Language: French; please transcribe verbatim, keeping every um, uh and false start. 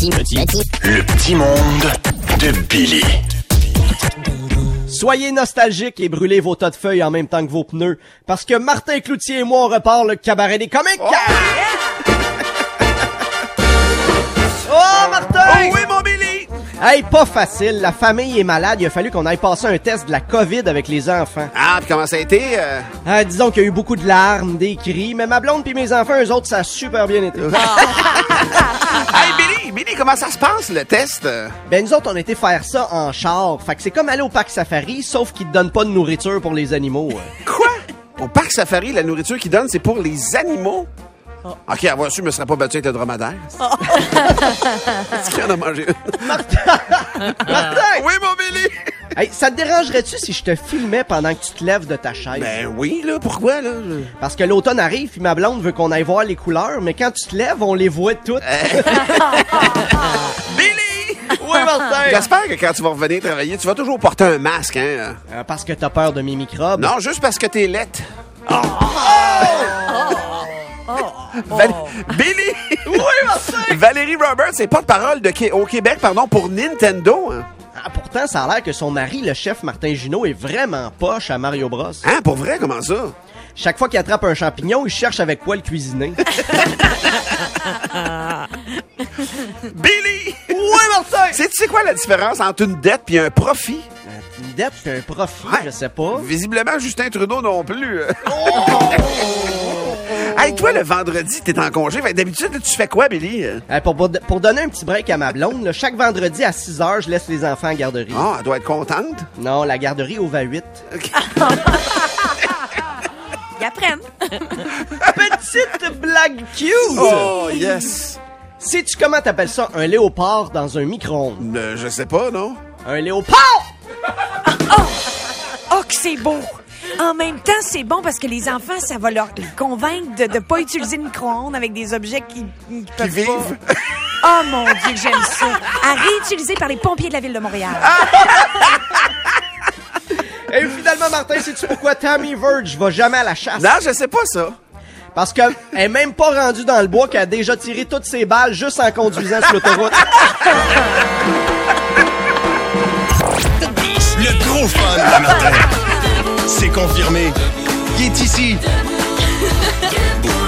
petit, petit, petit. Le petit monde de Billy. Soyez nostalgiques et brûlez vos tas de feuilles en même temps que vos pneus, parce que Martin Cloutier et moi, on repart le cabaret des comiques! Oh, oh Martin! Oh oui, mon Billy! Hey, pas facile, la famille est malade, il a fallu qu'on aille passer un test de la COVID avec les enfants. Ah, puis comment ça a été? Euh... Ah, disons qu'il y a eu beaucoup de larmes, des cris, mais ma blonde pis mes enfants, eux autres, ça a super bien été. Hey, Billy! Billy, comment ça se passe, le test? Ben, nous autres, on a été faire ça en char. Fait que c'est comme aller au parc safari, sauf qu'ils te donnent pas de nourriture pour les animaux. Quoi? Au parc safari, la nourriture qu'ils donnent, c'est pour les animaux? Oh. OK, avoir su, je me serais pas battu avec le dromadaire. Oh. Est-ce qu'il y en a mangé une? Martin! Martin! Oui, mon Billy! Hey, ça te dérangerait-tu si je te filmais pendant que tu te lèves de ta chaise? Ben oui, là, pourquoi, là? Parce que l'automne arrive, puis ma blonde veut qu'on aille voir les couleurs, mais quand tu te lèves, on les voit toutes. Billy! Oui, Martin! J'espère que quand tu vas revenir travailler, tu vas toujours porter un masque, hein? Euh, parce que t'as peur de mes microbes? Non, juste parce que t'es laite. Oh! Oh! Oh. Val- Billy! Oui, Martin! Valérie Roberts, c'est porte-parole de Qué- au Québec, pardon, pour Nintendo. Hein? Ah, pourtant, ça a l'air que son mari, le chef Martin Junot, est vraiment poche à Mario Bros. Hein, pour vrai, comment ça? Chaque fois qu'il attrape un champignon, il cherche avec quoi le cuisiner. Billy! Oui, Martin! C'est, tu sais quoi la différence entre une dette et un profit? Une dette et un profit, Ouais. je sais pas. Visiblement, Justin Trudeau non plus. Hey, toi, le vendredi, t'es en congé. Fait, d'habitude, tu fais quoi, Billy? Euh, pour, pour, pour donner un petit break à ma blonde, là, chaque vendredi à six heures, je laisse les enfants en garderie. Ah, elle doit être contente. Non, la garderie ouvre à huit. Okay. Ils apprennent. Petite blague cute! Oh, yes. Sais-tu comment t'appelles ça, un léopard dans un micro-ondes? Euh, je sais pas, non? Un léopard! Oh! Oh, que c'est beau! En même temps, c'est bon parce que les enfants, ça va leur convaincre de ne pas utiliser le micro-ondes avec des objets qui, qui peuvent vivent. pas. Oh mon Dieu, que j'aime ça! À réutiliser par les pompiers de la Ville de Montréal. Et finalement, Martin, sais-tu pourquoi Tammy Verge va jamais à la chasse? Non, je sais pas ça. Parce qu'elle est même pas rendue dans le bois, qu'elle a déjà tiré toutes ses balles juste en conduisant sur l'autoroute. Le gros fun de Martin. C'est confirmé. Il est ici.